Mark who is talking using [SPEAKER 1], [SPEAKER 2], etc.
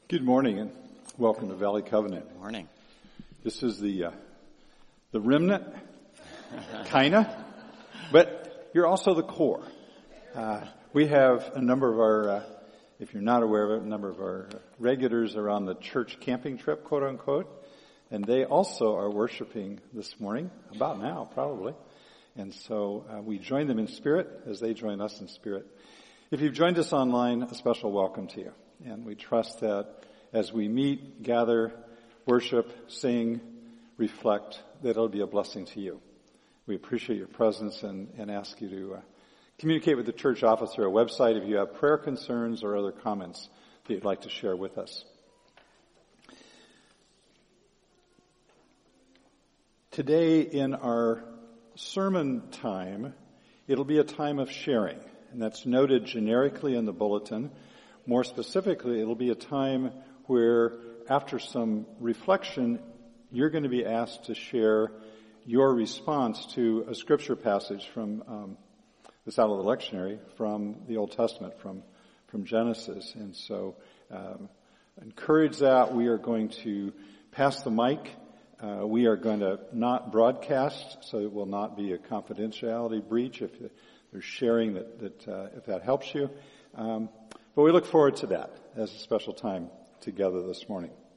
[SPEAKER 1] Good morning and welcome to Valley Covenant.
[SPEAKER 2] Good morning.
[SPEAKER 1] This is the remnant, kinda, but you're also the core. We have a number of our, if you're not aware of it, a number of our regulars are on the church camping trip, quote unquote, and they also are worshiping this morning, about now probably. And so we join them in spirit as they join us in spirit. If you've joined us online, a special welcome to you. And we trust that as we meet, gather, worship, sing, reflect, that it'll be a blessing to you. We appreciate your presence and ask you to communicate with the church office or our website if you have prayer concerns or other comments that you'd like to share with us. Today in our sermon time, it'll be a time of sharing, and that's noted generically in the bulletin. More specifically, it'll be a time where, after some reflection, you're going to be asked to share your response to a scripture passage from that's out of the lectionary from the Old Testament, from Genesis. And so, encourage that. We are going to pass the mic. We are going to not broadcast, so it will not be a confidentiality breach if there's sharing if that helps you. But we look forward to that as a special time together this morning.